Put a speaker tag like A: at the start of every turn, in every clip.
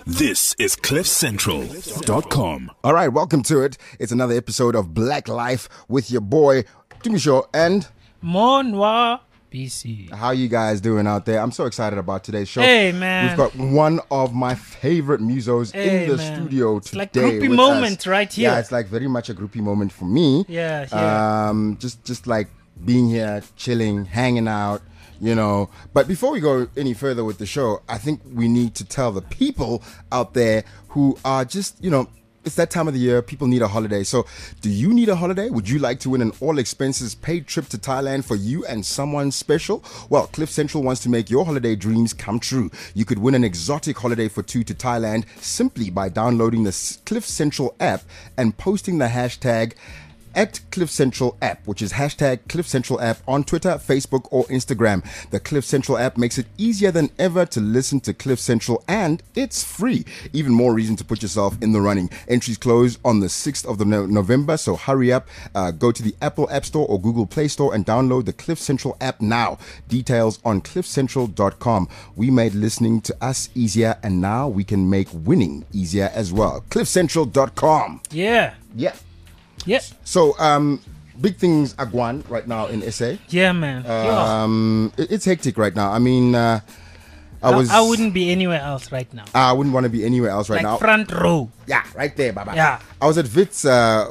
A: This is CliffCentral.com.
B: All right, welcome to it. It's another episode of Black Life with your boy, Tumisho, and
C: Monwa BC.
B: How you guys doing out there? I'm so excited about today's show.
C: Hey, man.
B: We've got one of my favorite musos in the studio today.
C: It's like groupie
B: with
C: moment
B: us.
C: right here.
B: Yeah, it's like very much a groupie moment for me.
C: Yeah.
B: Just like being here, chilling, hanging out. You know, but before we go any further with the show, I think we need to tell the people out there who are just, it's that time of the year. People need a holiday. So do you need a holiday? Would you like to win an all expenses paid trip to Thailand for you and someone special? Well, Cliff Central wants to make your holiday dreams come true. You could win an exotic holiday for two to Thailand simply by downloading the Cliff Central app and posting the hashtag at Cliff Central app, which is hashtag Cliff Central app on Twitter, Facebook, or Instagram. The Cliff Central app makes it easier than ever to listen to Cliff Central, and it's free. Even more reason to put yourself in the running. Entries close on the 6th of November, so hurry up. Go to the Apple App Store or Google Play Store and download the Cliff Central app now. Details on cliffcentral.com. We made listening to us easier, and now we can make winning easier as well. cliffcentral.com.
C: Yeah.
B: Yeah.
C: Yes.
B: So, big things are going right now in SA.
C: Yeah, man.
B: It's hectic right now. I mean, I
C: wouldn't be anywhere else right now.
B: I wouldn't want to be anywhere else right now.
C: Front row.
B: Yeah, right there, Baba.
C: Yeah.
B: I was at Wits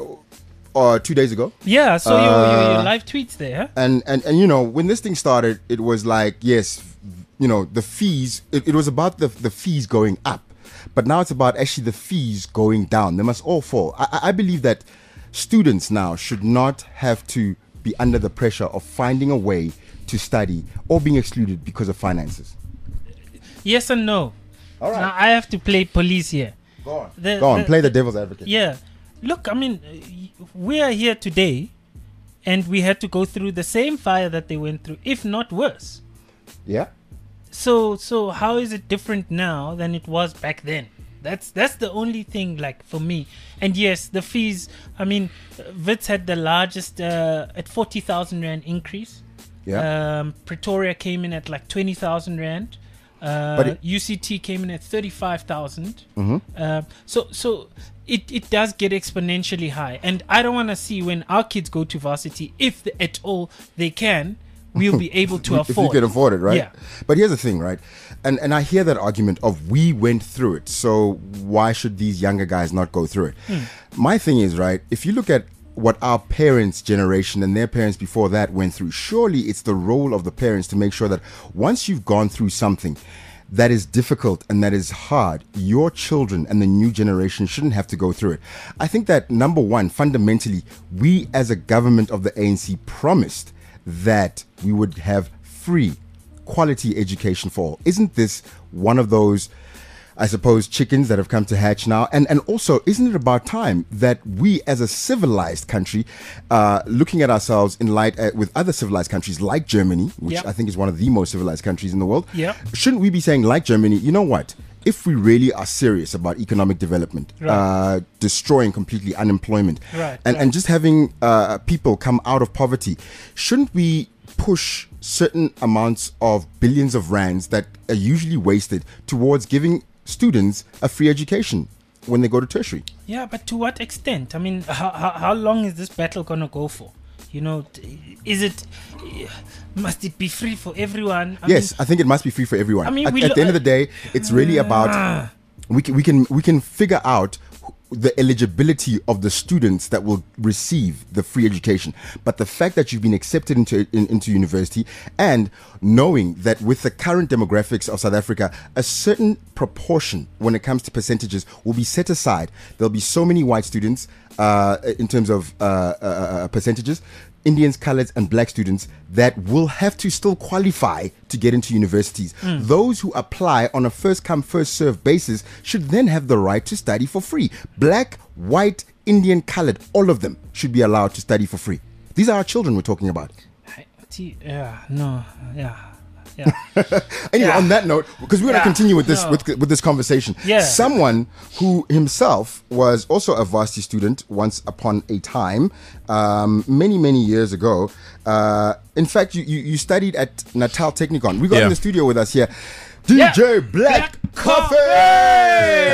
B: 2 days ago.
C: Yeah, so your live tweets there.
B: And when this thing started, it was like, yes, the fees. It was about the fees going up, but now it's about actually the fees going down. They must all fall. I believe that students now should not have to be under the pressure of finding a way to study or being excluded because of finances.
C: Yes and no.
B: All right.
C: Now I have to play police here.
B: Go on. Play the devil's advocate.
C: Yeah. Look, I mean, we are here today and we had to go through the same fire that they went through, if not worse.
B: Yeah.
C: So how is it different now than it was back then? That's the only thing, like, for me. And yes, the fees, I mean, Wits had the largest at 40,000 Rand increase.
B: Yeah.
C: Pretoria came in at like 20,000 Rand. UCT came in at 35,000.
B: Mm-hmm.
C: So it does get exponentially high. And I don't want to see when our kids go to varsity, if at all they can, we'll be able to afford.
B: If you can afford it, right?
C: Yeah.
B: But here's the thing, right? And I hear that argument of we went through it, so why should these younger guys not go through it? My thing is, right, if you look at what our parents' generation and their parents before that went through, surely it's the role of the parents to make sure that once you've gone through something that is difficult and that is hard, your children and the new generation shouldn't have to go through it. I think that, number one, fundamentally, we as a government of the ANC promised that we would have free quality education for all. Isn't this one of those, I suppose, chickens that have come to hatch now? And also, isn't it about time that we as a civilized country, looking at ourselves in light with other civilized countries like Germany, which I think is one of the most civilized countries in the world, shouldn't we be saying, like Germany, you know what? If we really are serious about economic development, destroying completely unemployment, and just having people come out of poverty, shouldn't we push certain amounts of billions of rands that are usually wasted towards giving students a free education when they go to tertiary?
C: Yeah, but to what extent? I mean, how long is this battle going to go for? Must it be free for everyone? I
B: think it must be free for everyone.
C: I mean,
B: at the end of the day, it's really about we can figure out the eligibility of the students that will receive the free education. But the fact that you've been accepted into university, and knowing that with the current demographics of South Africa, a certain proportion when it comes to percentages will be set aside. There'll be so many white students in terms of percentages, Indians, coloreds, and black students that will have to still qualify to get into universities. Those who apply on a first-come, first-served basis should then have the right to study for free. Black, white, Indian, colored, all of them should be allowed to study for free. These are our children we're talking about. Anyway, on that note, because we're going to continue with this with this conversation. Someone who himself was also a varsity student once upon a time, many years ago. In fact, you studied at Natal Technikon. We got in the studio with us here, DJ Black Coffee.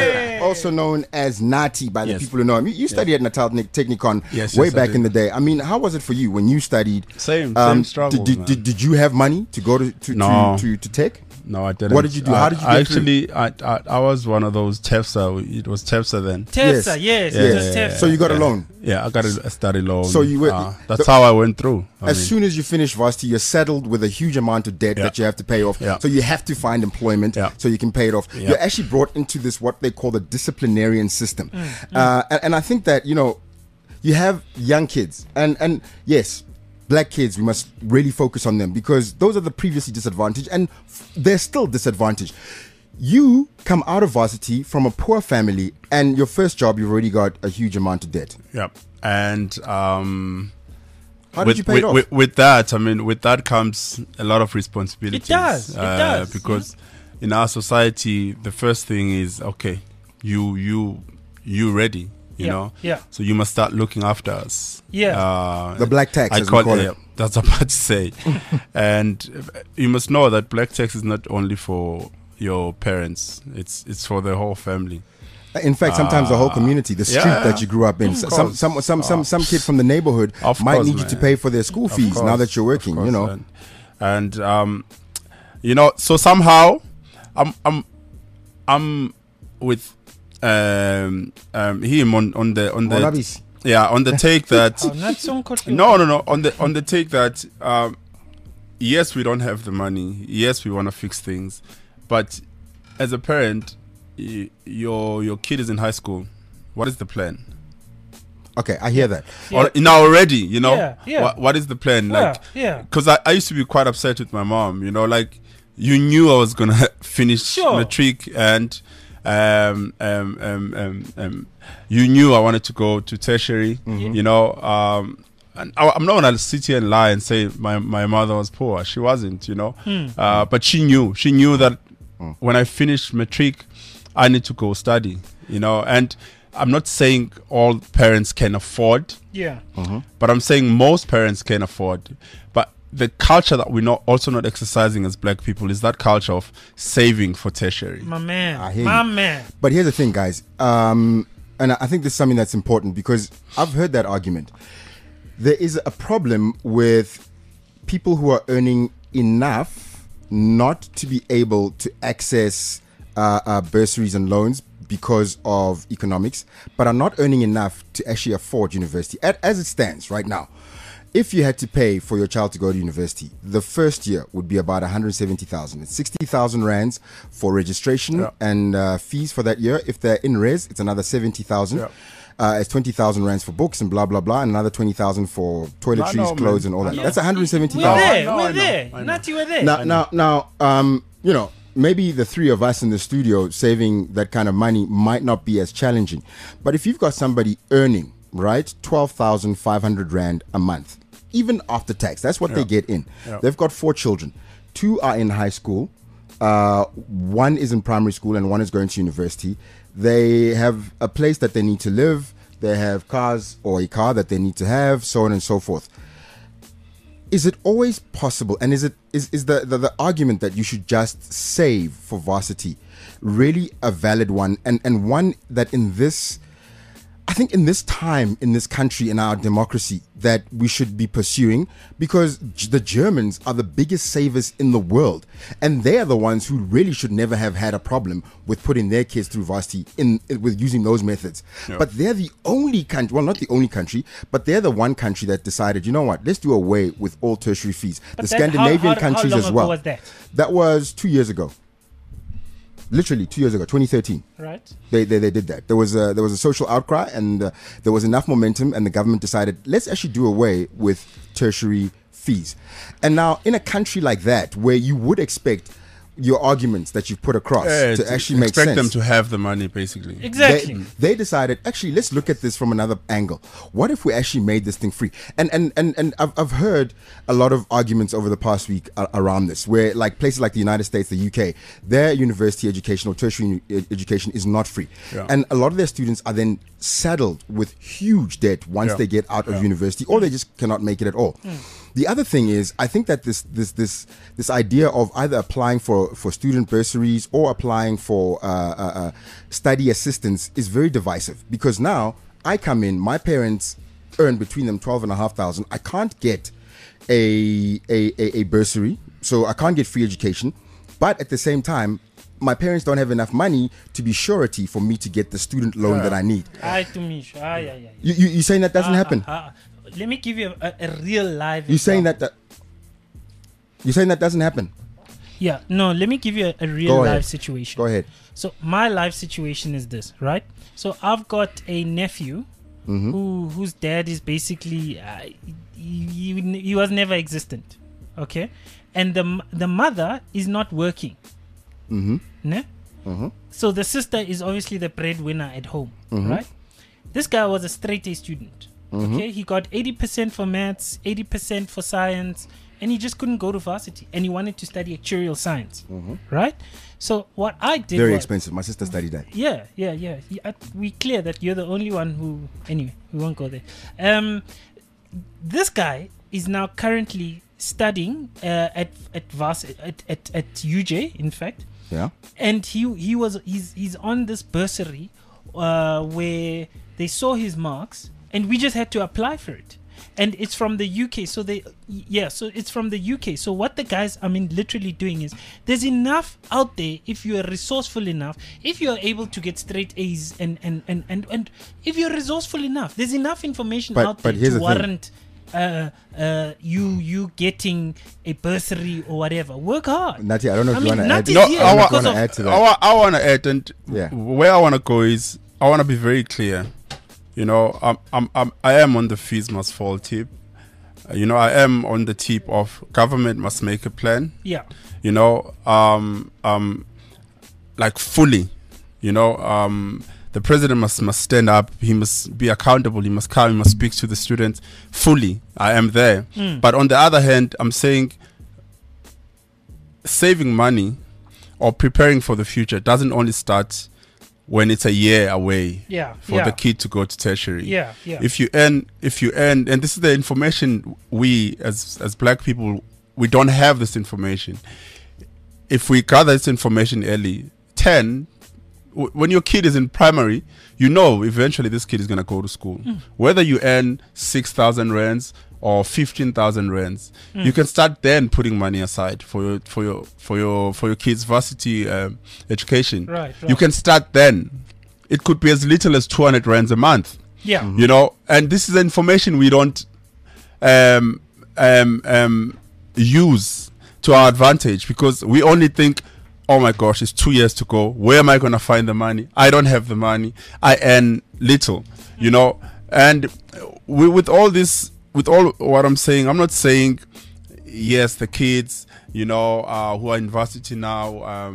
B: also known as Nati by the
D: Yes.
B: people who know him. You studied at Natal Technikon
D: Yes,
B: way
D: yes, I
B: back
D: did.
B: in the day. I mean, how was it for you when you studied?
D: Same struggle.
B: Did you have money to go to
D: No.
B: to Tech?
D: No, I didn't.
B: What did you do? How did you get through?
D: I was one of those TEFSA. It was TEFSA then.
C: Tefsa, yes.
D: Yeah,
C: It was
D: yeah,
C: Tefsa.
B: So you got a loan.
D: Yeah, I got a study loan.
B: So you were-
D: that's how I went through.
B: As soon as you finish varsity, you're saddled with a huge amount of debt
D: Yeah.
B: that you have to pay off.
D: Yeah.
B: So you have to find employment
D: Yeah.
B: so you can pay it off.
D: Yeah.
B: You're actually brought into this what they call the disciplinarian system, and I think that you have young kids, and yes, black kids. We must really focus on them because those are the previously disadvantaged, and they're still disadvantaged. You come out of varsity from a poor family, and your first job, you've already got a huge amount of debt.
D: Yeah, and
B: How did you pay it off?
D: With that, I mean, with that comes a lot of responsibilities.
C: It does. It does.
D: Because in our society, the first thing is okay, you ready, you
C: Yeah,
D: know.
C: yeah.
D: So you must start looking after us.
C: Yeah.
B: The black tax,
D: I
B: as we call it.
D: yeah, that's what I'm about to say. And you must know that black tax is not only for your parents; it's for the whole family.
B: In fact, sometimes the whole community, the street
D: yeah.
B: that you grew up in,
D: Of
B: some kid from the neighborhood
D: Of
B: might
D: course,
B: need you to
D: man.
B: pay for their school fees
D: Of
B: now
D: course,
B: that you're working.
D: of course,
B: You know,
D: and so somehow I'm with him on the
B: Molabisi.
D: on the take that
C: Oh, not Sonko.
D: no on the take that yes, we don't have the money, yes, we want to fix things, but as a parent, your kid is in high school, what is the plan?
B: Okay, I hear that.
D: Or, now already, you know,
C: Yeah, yeah.
D: what is the plan?
C: Yeah,
D: Like,
C: yeah.
D: because I used to be quite upset with my mom, you know, like you knew I was gonna finish
C: Sure.
D: matric, and you knew I wanted to go to tertiary, you know. And I'm not gonna sit here and lie and say my mother was poor. She wasn't, you know. But she knew that when I finished matric, I need to go study, you know. And I'm not saying all parents can afford,
C: Yeah.
D: but I'm saying most parents can afford. But the culture that we're also not exercising as black people is that culture of saving for tertiary.
C: My man.
B: I hear
C: My
B: you.
C: man.
B: But here's the thing, guys, and I think this is something that's important because I've heard that argument. There is a problem with people who are earning enough not to be able to access bursaries and loans because of economics, but are not earning enough to actually afford university. As it stands right now, if you had to pay for your child to go to university, the first year would be about 170,000. It's 60,000 rands for registration
D: Yeah.
B: and fees for that year. If they're in res, it's another 70,000.
D: Yeah.
B: It's 20,000 rands for books and blah blah blah, and another 20,000 for toiletries,
D: I know,
B: clothes,
D: man.
B: and all that.
D: I know.
B: That's
C: We're
B: 170,000.
C: there.
D: I know,
C: We're
D: I know,
C: there.
D: I know.
C: Not you were there.
B: Now, you know, maybe the three of us in the studio saving that kind of money might not be as challenging, but if you've got somebody earning, right, 12,500 rand a month, even after tax, that's what they get in.
D: Yeah.
B: They've got 4 children. 2 are in high school. 1 is in primary school and 1 is going to university. They have a place that they need to live. They have cars or a car that they need to have, so on and so forth. Is it always possible, and is the argument that you should just save for varsity really a valid one, and one that I think in this time, in this country, in our democracy, that we should be pursuing, because the Germans are the biggest savers in the world, and they are the ones who really should never have had a problem with putting their kids through varsity with using those methods.
D: Yeah.
B: But they're the only country, well, not the only country, but they're the one country that decided, you know what, let's do away with all tertiary fees.
C: But
B: The
C: then
B: Scandinavian
C: how
B: countries
C: long
B: as
C: ago
B: well.
C: was that?
B: That was 2 years ago. Literally 2 years ago, 2013.
C: Right.
B: They did that. There was a social outcry, and there was enough momentum, and the government decided, let's actually do away with tertiary fees. And now, in a country like that, where you would expect your arguments that you've put across to actually make sense,
D: expect them to have the money, basically.
C: Exactly.
B: they decided, actually, let's look at this from another angle. What if we actually made this thing free? And I've heard a lot of arguments over the past week around this, where like places like the United States, the UK, their university education or tertiary education is not free.
D: Yeah.
B: And a lot of their students are then saddled with huge debt once
D: Yeah.
B: they get out of
D: Yeah.
B: university, or they just cannot make it at all. The other thing is, I think that this idea of either applying for student bursaries or applying for study assistance is very divisive, because now I come in, my parents earn between them 12,500. I can't get a bursary, so I can't get free education, but at the same time, my parents don't have enough money to be surety for me to get the student loan that I need. You saying that doesn't happen?
C: Let me give you a real live.
B: You're saying that doesn't happen?
C: Yeah, no. Let me give you a real life situation.
B: Go ahead.
C: So my life situation is this, right? So I've got a nephew whose dad is basically he was never existent, okay, and the mother is not working. So the sister is obviously the breadwinner at home, right? This guy was a straight A student. Okay, he got 80% for maths, 80% for science, and he just couldn't go to varsity, and he wanted to study actuarial science, right? So what I did
B: very expensive. My sister studied that.
C: Yeah. We clear that you're the only one who. Anyway, we won't go there. This guy is now currently studying at UJ, in fact.
B: Yeah.
C: And he's on this bursary where they saw his marks, and we just had to apply for it. And it's from the UK, so it's from the UK. So what the guys, literally doing is, there's enough out there if you are resourceful enough, if you are able to get straight A's, and if you're resourceful enough, there's enough information out there to warrant you getting a bursary or whatever. Work hard.
B: Nati, I don't know if you want to add.
D: No, I want to add, and where I want to go is, I want to be very clear. You know, I am on the fees must fall tip. You know, I am on the tip of government must make a plan. Yeah. You know, like fully. You know, the president must stand up. He must be accountable. He must come. He must speak to the students fully. I am there. But on the other hand, I'm saying saving money or preparing for the future doesn't only start when it's a year away for the kid to go to tertiary. If you earn, and this is the information we as black people, we don't have this information. If we gather this information early, when your kid is in primary, you know eventually this kid is going to go to school. Whether you earn 6,000 rands or 15,000 rands, you can start then putting money aside for your kids' varsity education. Right. You can start then. It could be as little as 200 rands a month. Yeah. You know, and this is information we don't use to our advantage, because we only think, oh my gosh, it's 2 years to go. Where am I going to find the money? I don't have the money. I earn little, you know. And with all what I'm saying, I'm not saying, yes, the kids, you know, who are in varsity now,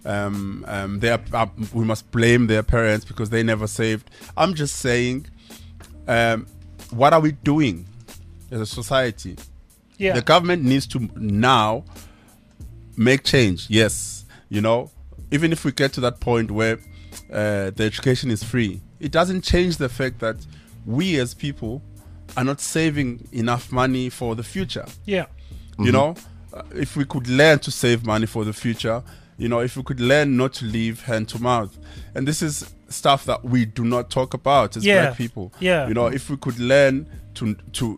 D: we must blame their parents because they never saved. I'm just saying, what are we doing as a society? Yeah. The government needs to now make change. Yes, you know, even if we get to that point where the education is free, it doesn't change the fact that we as people are not saving enough money for the future. Yeah. You know, if we could learn to save money for the future, you know, if we could learn not to live hand to mouth. And this is stuff that we do not talk about as black people. Yeah. You know, if we could learn to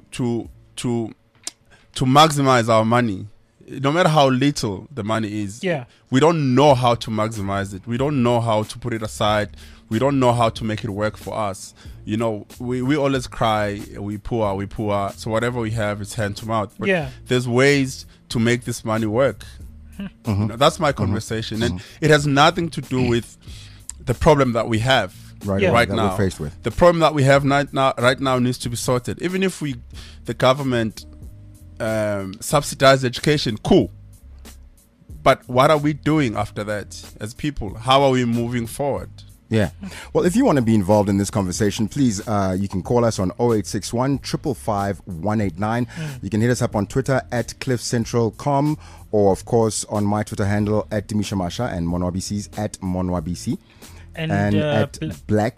D: maximize our money, no matter how little the money is, we don't know how to maximize it. We don't know how to put it aside. We don't know how to make it work for us. You know, we always cry, we poor. So whatever we have is hand to mouth. But there's ways to make this money work. You know, that's my conversation. And it has nothing to do with the problem that we have right now. We're faced with. The problem that we have right now needs to be sorted. Even if the government subsidize education, cool. But what are we doing after that as people? How are we moving forward?
B: Yeah. Well, if you want to be involved in this conversation, please, you can call us on 0861 555 189. You can hit us up on Twitter at cliffcentral.com, or, of course, on my Twitter handle at Dimisha Masha, and Monwabisi's at Monwabisi. And at Black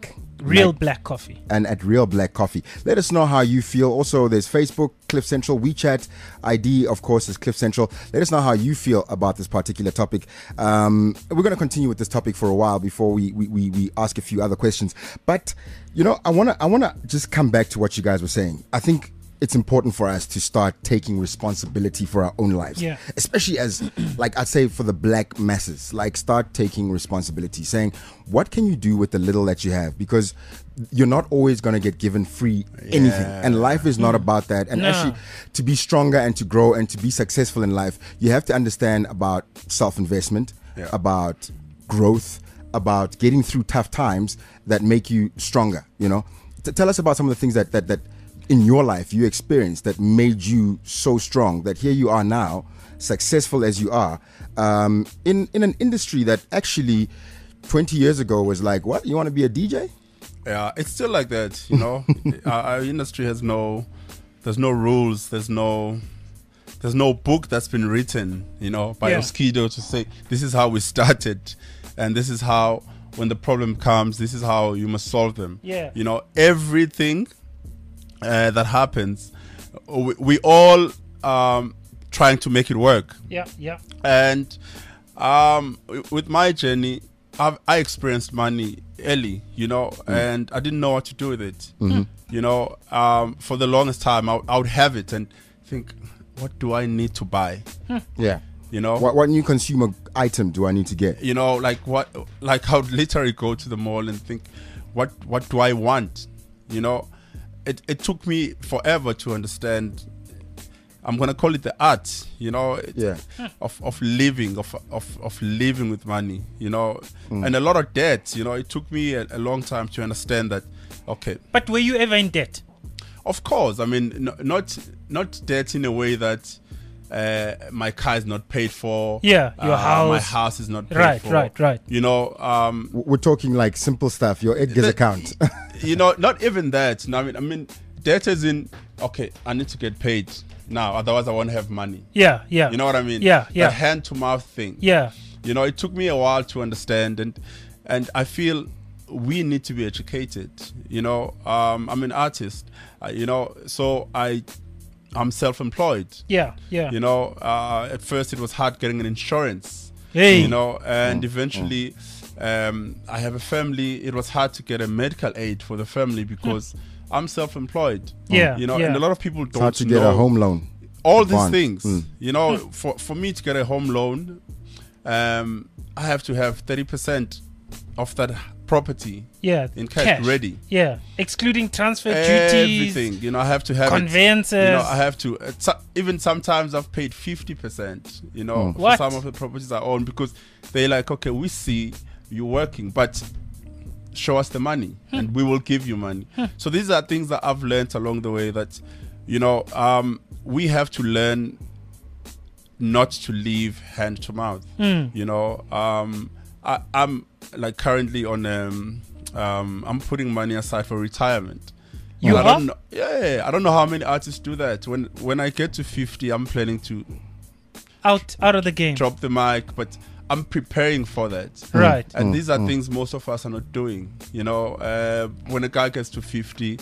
C: Real Black Coffee.
B: And at Real Black Coffee. Let us know how you feel. Also, there's Facebook, Cliff Central, WeChat, ID, of course, is Cliff Central. Let us know how you feel about this particular topic. We're going to continue with this topic for a while before we ask a few other questions. But, you know, I want to just come back to what you guys were saying. I think it's important for us to start taking responsibility for our own lives.
C: Yeah.
B: Especially as, like I'd say, for the black masses, like start taking responsibility, saying, what can you do with the little that you have? Because you're not always going to get given free anything. And life is not about that. And actually, to be stronger and to grow and to be successful in life, you have to understand about self-investment, about growth, about getting through tough times that make you stronger, you know? Tell us about some of the things that in your life you experienced that made you so strong that here you are now, successful as you are, in an industry that actually 20 years ago was like, what, you want to be a DJ?
D: Yeah, it's still like that, you know. Our industry there's no rules, there's no book that's been written, you know, by Oskido to say this is how we started and this is how, when the problem comes, this is how you must solve them.
C: Yeah.
D: You know, everything that happens, we all trying to make it work.
C: Yeah, yeah.
D: And with my journey, I experienced money early, you know, and I didn't know what to do with it. You know, for the longest time, I would have it and think, what do I need to buy?
B: Yeah.
D: You know,
B: what new consumer item do I need to get?
D: You know, like I would literally go to the mall and think, what do I want? You know, it took me forever to understand. I'm gonna call it the art, you know, of living, of living with money, you know, and a lot of debt. You know, it took me a long time to understand that. Okay,
C: but were you ever in debt?
D: Of course, I mean, not debt in a way that my car is not paid for.
C: Yeah, your house.
D: My house is not paid for.
C: Right.
D: You know,
B: we're talking like simple stuff. Your Edgar's account.
D: You know, not even that. No, I mean, debt is in. Okay, I need to get paid now, otherwise I won't have money.
C: Yeah.
D: You know what I mean?
C: Yeah.
D: The hand to mouth thing.
C: Yeah.
D: You know, it took me a while to understand, and I feel we need to be educated. You know, I'm an artist. You know, so I'm self-employed.
C: Yeah.
D: You know, at first it was hard getting an insurance.
C: Hey.
D: You know, and eventually, I have a family. It was hard to get a medical aid for the family because I'm self-employed.
C: Yeah.
D: You know, and a lot of people don't
B: know. Hard to get a home loan.
D: All these things. You know, for me to get a home loan, I have to have 30% of that property in cash ready.
C: Yeah, excluding transfer duties,
D: everything. You know, I have to have
C: conveyances.
D: You know, I have to even sometimes I've paid 50%. You know, for some of the properties I own because they're like, okay, we see you working, but show us the money and we will give you money. So these are things that I've learned along the way that, you know, we have to learn not to live hand to mouth. You know, I'm like currently on I'm putting money aside for retirement. I don't know, I don't know how many artists do that. When I get to 50, I'm planning to
C: out of the game,
D: drop the mic, but I'm preparing for that.
C: Right.
D: And these are things most of us are not doing. You know, when a guy gets to 50,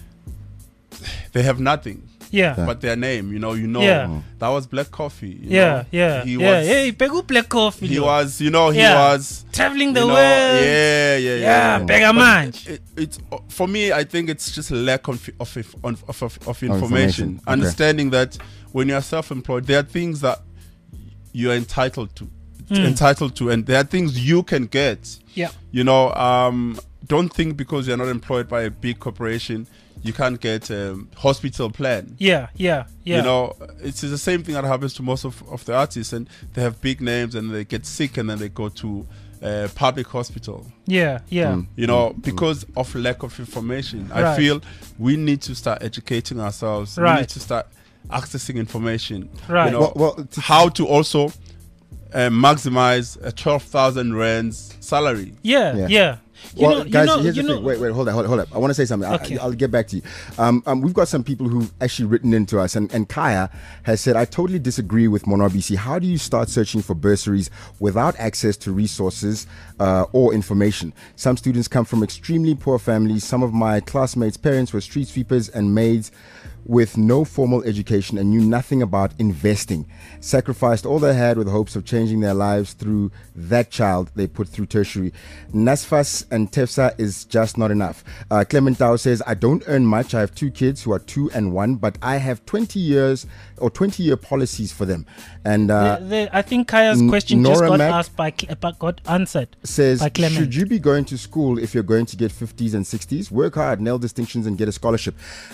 D: they have nothing. But their name, you know, that was Black Coffee.
C: He was, hey, Black Coffee.
D: He was, you know, he was
C: traveling the world.
D: Yeah.
C: Beggar man.
D: It's for me. I think it's just a lack of information. Understanding that when you are self-employed, there are things that you are entitled to, and there are things you can get.
C: Yeah.
D: You know, don't think because you're not employed by a big corporation, you can't get a hospital plan.
C: Yeah.
D: You know, it's the same thing that happens to most of the artists, and they have big names and they get sick and then they go to a public hospital.
C: You
D: know, because of lack of information.
C: Right.
D: I feel we need to start educating ourselves.
C: Right.
D: We need to start accessing information.
C: Right.
D: You know, how to also maximize a 12,000 rands salary.
C: Yeah.
B: Well, guys, here's
C: you
B: the
C: know,
B: thing. Wait, hold up. I want to say something.
C: Okay.
B: I'll get back to you. We've got some people who've actually written into us, and Kaya has said, I totally disagree with Monobisi. How do you start searching for bursaries without access to resources or information? Some students come from extremely poor families. Some of my classmates' parents were street sweepers and maids with no formal education and knew nothing about investing, sacrificed all they had with hopes of changing their lives through that child they put through tertiary. NSFAS and TEFSA is just not enough. Clement Tao says, I don't earn much. I have 2 kids who are 2 and 1, but I have 20-year policies for them. And
C: I think Kaya's question
B: Nora
C: just got
B: Mac
C: asked got answered.
B: Says,
C: by Clement.
B: should you be going to school if you're going to get 50s and 60s? Work hard, nail distinctions, and get a scholarship.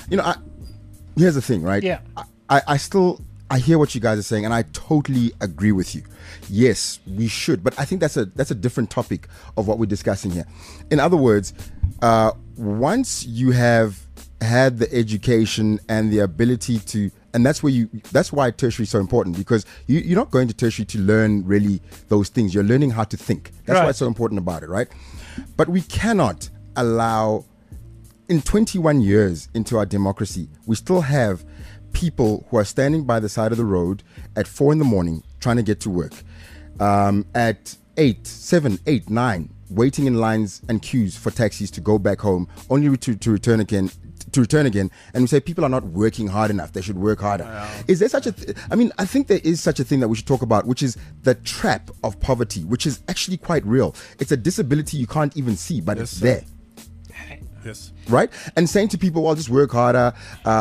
B: Here's the thing, right?
C: Yeah.
B: I hear what you guys are saying, and I totally agree with you. Yes, we should, but I think that's a different topic of what we're discussing here. In other words, once you have had the education and the ability to, and that's why tertiary is so important, because you're not going to tertiary to learn really those things. You're learning how to think. That's why it's so important about it, right? But we cannot allow. In 21 years into our democracy, we still have people who are standing by the side of the road at 4 a.m. trying to get to work, at 8, 7, 8, 9, waiting in lines and queues for taxis to go back home, only to return again. And we say people are not working hard enough. They should work harder. Is there such a I think there is such a thing that we should talk about, which is the trap of poverty, which is actually quite real. It's a disability you can't even see, but it's there.
D: Yes.
B: Right? And saying to people, well, just work harder,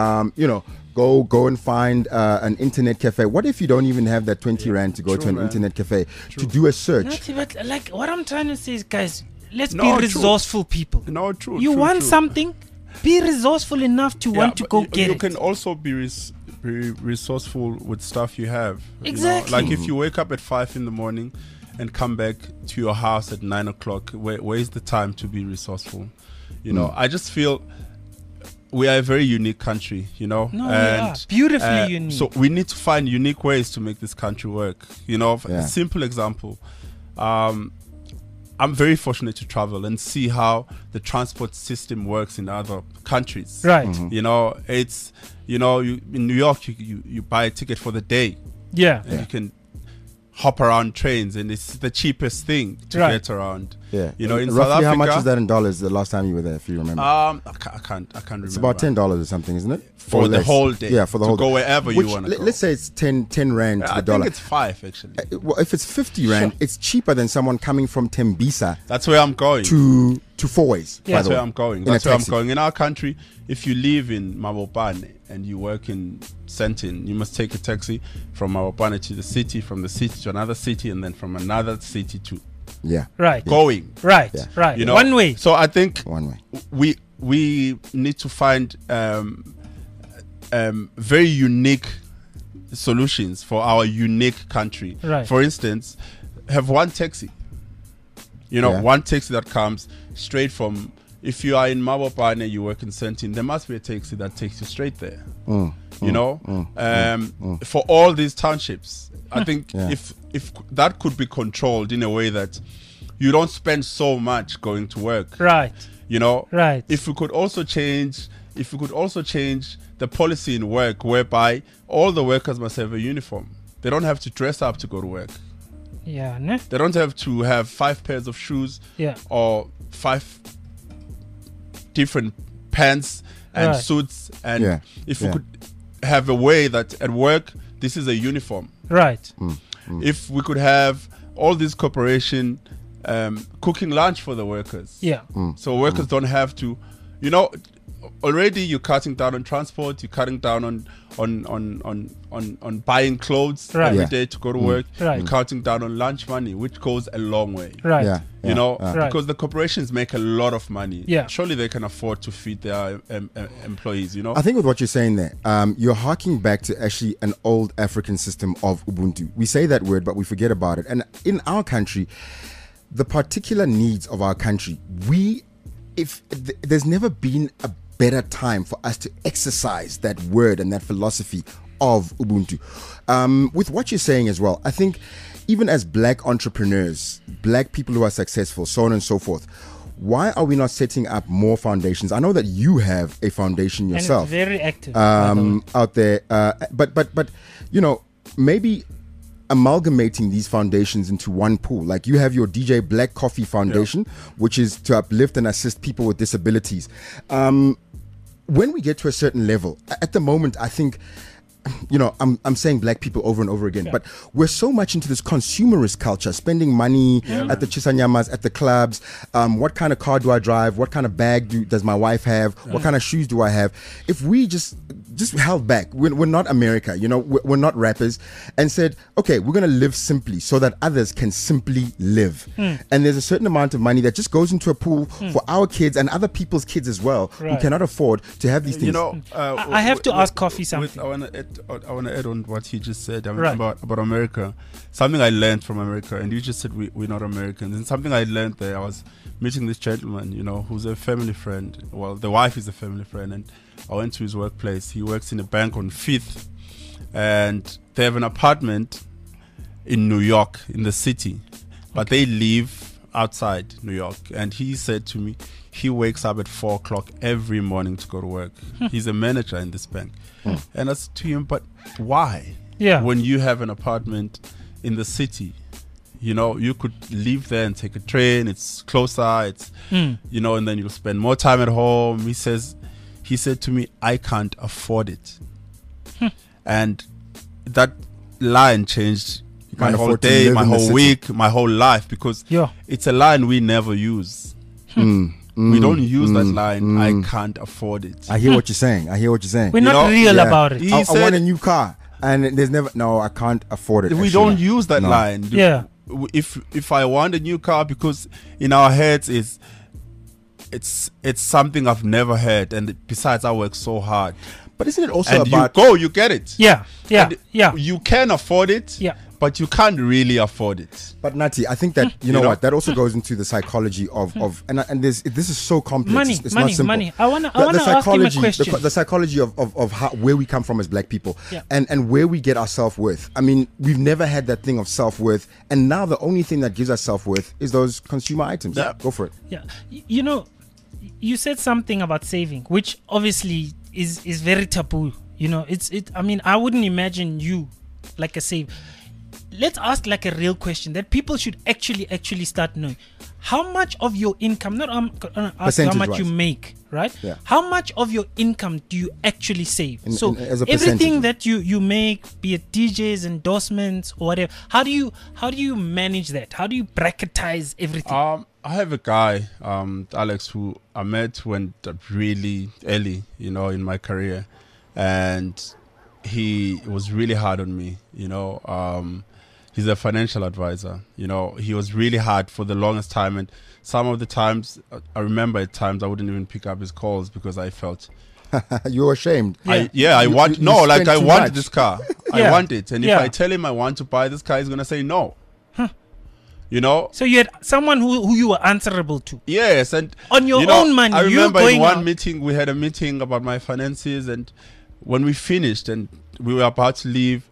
B: go and find an internet cafe. What if you don't even have that 20 rand to go to an internet cafe to do a search?
C: But like what I'm trying to say is, guys, let's be resourceful people.
D: No, true.
C: You want something, be resourceful enough to want to go get it.
D: You can also be resourceful with stuff you have.
C: Exactly.
D: Like if you wake up at 5 a.m. and come back to your house at 9 o'clock, where's the time to be resourceful? I just feel we are a very unique country,
C: No, we are. Beautifully unique.
D: So we need to find unique ways to make this country work. A simple example. I'm very fortunate to travel and see how the transport system works in other countries.
C: Right.
B: Mm-hmm.
D: It's, in New York, you buy a ticket for the day.
C: Yeah.
D: And you can hop around trains, and it's the cheapest thing to get around.
B: Yeah.
D: In
B: roughly
D: South Africa,
B: how much is that in dollars the last time you were there, if you remember?
D: I can't remember.
B: It's about $10 or something, isn't it?
D: For the whole day.
B: Yeah, for the whole day.
D: Go wherever you want to go.
B: Let's say it's 10 rand to the dollar.
D: I think it's 5 actually.
B: Well, if it's 50 rand, it's cheaper than someone coming from Tembisa.
D: That's where I'm going.
B: To Fourways.
D: That's where I'm going. That's where I'm going. In our country, if you live in Mabopane and you work in Sentin, you must take a taxi from Mabopane to the city, from the city to another city, and then from another city to going.
C: Right.
B: Yeah.
C: Right. One way.
D: So I think
B: one way.
D: We need to find very unique solutions for our unique country.
C: Right.
D: For instance, have one taxi. One taxi that comes straight from. If you are in Mabopane, you work in Sentin, there must be a taxi that takes you straight there. For all these townships, I think if that could be controlled in a way that you don't spend so much going to work.
C: Right. Right.
D: If we could also change the policy in work whereby all the workers must have a uniform. They don't have to dress up to go to work.
C: Yeah. Ne?
D: They don't have to have 5 pairs of shoes or 5 different pants and suits. And if we could have a way that at work, this is a uniform.
C: Right.
D: If we could have all these corporation cooking lunch for the workers.
C: Yeah.
D: So workers don't have to, already you're cutting down on transport, you're cutting down on buying clothes every day to go to work.
C: Right.
D: You're cutting down on lunch money, which goes a long way.
C: Right.
D: Because the corporations make a lot of money.
C: Yeah.
D: Surely they can afford to feed their employees,
B: I think with what you're saying there, you're harking back to actually an old African system of Ubuntu. We say that word, but we forget about it. And in our country, the particular needs of our country, there's never been a better time for us to exercise that word and that philosophy of Ubuntu. With what you're saying as well, I think even as black entrepreneurs, black people who are successful, so on and so forth, why are we not setting up more foundations? I know that you have a foundation
C: And
B: yourself.
C: it's very active. by the way.
B: Out there. But you know, maybe amalgamating these foundations into one pool. Like you have your DJ Black Coffee Foundation, which is to uplift and assist people with disabilities. When we get to a certain level, at the moment, I think, you know, I'm saying black people over and over again, but we're so much into this consumerist culture, spending money at the chisanyamas, at the clubs. What kind of car do I drive? What kind of bag does my wife have? What kind of shoes do I have? If we just held back, we're not America, you know, we're not rappers, and said, okay, we're going to live simply so that others can simply live. And there's a certain amount of money that just goes into a pool for our kids and other people's kids as well, who
C: Right.
B: cannot afford to have these things.
D: You know,
C: I have to ask Coffee something.
D: I want to add on what he just said
C: Right.
D: about America. Something I learned from America, and you just said we're not Americans. And something I learned there, I was meeting this gentleman, you know, who's a family friend. Well, the wife is a family friend, and I went to his workplace. He works in a bank on 5th, and they have an apartment in New York, in the city, but they live outside New York. And he said to me, he wakes up at 4 o'clock every morning to go to work. He's a manager in this bank. And I said to him, but why?
C: Yeah.
D: When you have an apartment in the city, you know, you could live there and take a train. It's closer. It's, you know, and then you'll spend more time at home. He said to me, I can't afford it. And that line changed my
B: can't
D: whole
B: afford to
D: day,
B: live
D: my
B: in the
D: whole
B: city.
D: week, my whole life, because
C: Yeah.
D: it's a line we never use. We don't use that line. I can't afford it.
B: I hear what you're saying. I hear what you're saying.
C: We're
D: You
C: not
D: know,
C: real
B: yeah.
C: about it.
D: He
B: I want
D: said-
B: a new car, and there's never. No, I can't afford it.
D: We
B: actually.
D: don't use that
B: No.
D: line.
C: Yeah.
D: If I want a new car, because in our heads it's something I've never had, and besides I work so hard,
B: But isn't it also
D: and
B: about?
D: you get it.
C: Yeah. Yeah.
D: And
C: Yeah.
D: You can afford it.
C: Yeah.
D: But you can't really afford it.
B: But Nati, I think that you know
D: know?
B: what that also goes into the psychology of and this is so complex.
C: Money,
B: it's
C: money,
B: not simple.
C: money. I wanna
B: The
C: ask him a
B: psychology-
C: question.
B: The psychology of how, where we come from as black people,
C: Yeah.
B: and where we get our self worth. I mean, we've never had that thing of self worth, and now the only thing that gives us self worth is those consumer items.
D: Yeah.
B: Go for it.
C: Yeah. You know, you said something about saving, which obviously is very taboo. You know, I mean, I wouldn't imagine you like a save. Let's ask like a real question that people should actually start knowing. How much of your income, not ask how much you
B: Percentage-wise.
C: make, right?
B: Yeah.
C: How much of your income do you actually save? So
B: as a
C: everything
B: percentage.
C: that you make, be it DJs, endorsements, or whatever, how do you manage that? How do you bracketize everything?
D: I have a guy, Alex, who I met when really early, you know, in my career, and he was really hard on me, you know. He's a financial advisor, you know. He was really hard for the longest time, and some of the times, I remember at times I wouldn't even pick up his calls because I felt,
B: You're ashamed.
D: I
B: You-
D: want
B: you
D: no, like
B: spend
D: I
B: too
D: wanted
B: much.
D: this car.
C: Yeah.
D: I want it, and
C: Yeah.
D: if I tell him I want to buy this car, he's gonna say no. You know,
C: So you had someone who you were answerable to.
D: yes, and
C: On your
D: you know,
C: own money,
D: I
C: you're
D: remember
C: going
D: in one
C: out.
D: meeting we had a meeting about my finances, and when we finished and we were about to leave,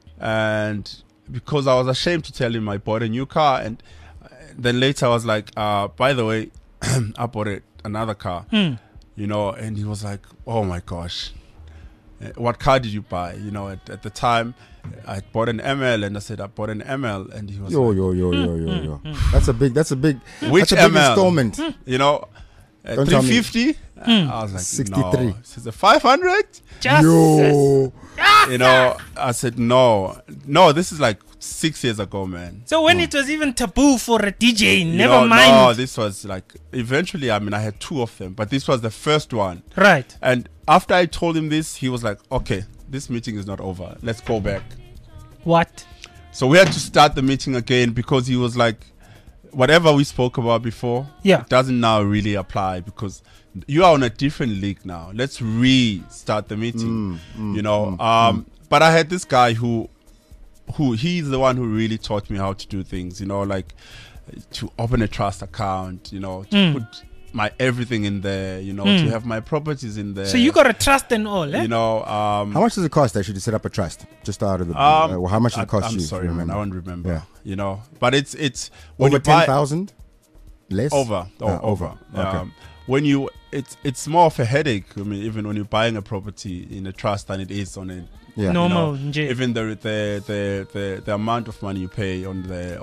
D: and because I was ashamed to tell him I bought a new car, and then later I was like, by the way, I bought another car, you know, and he was like, oh my gosh, what car did you buy? You know, at the time I bought an ML, and I said I bought an ML, and he was
B: Yo,
D: like,
B: yo. That's a big.
D: which
B: that's a big
D: ML?
B: installment.
D: You know,
B: Don't tell me.
D: 350. I was like,
B: 63.
D: No. He says 500.
C: Just
B: Yo.
D: You know, I said no. This is like 6 years ago, man.
C: So when it was even taboo for a DJ,
D: You
C: never
D: know,
C: mind.
D: No, this was like eventually. I mean, I had 2 of them, but this was the first one.
C: Right.
D: And after I told him this, he was like, "Okay, this meeting is not over. Let's go back."
C: What?
D: So we had to start the meeting again because he was like, whatever we spoke about before,
C: Yeah.
D: it doesn't now really apply because you are on a different league now. Let's restart the meeting, you know. But I had this guy who he's the one who really taught me how to do things, you know, like to open a trust account, you know, to put my everything in there, you know, to have my properties in there.
C: So you got to trust and all, eh?
D: you know,
B: How much does it cost actually to set up a trust? Just out of the. how much does it cost
D: I'm
B: you?
D: sorry,
B: if you
D: man.
B: remember?
D: I won't remember.
B: Yeah.
D: You know, but it's when
B: Over
D: you buy
B: 10,000. Less?
D: Over.
B: Over. Okay.
D: When you, it's more of a headache. I mean, even when you're buying a property in a trust than it is on a
B: Yeah.
C: Normal.
D: even the amount of money you pay on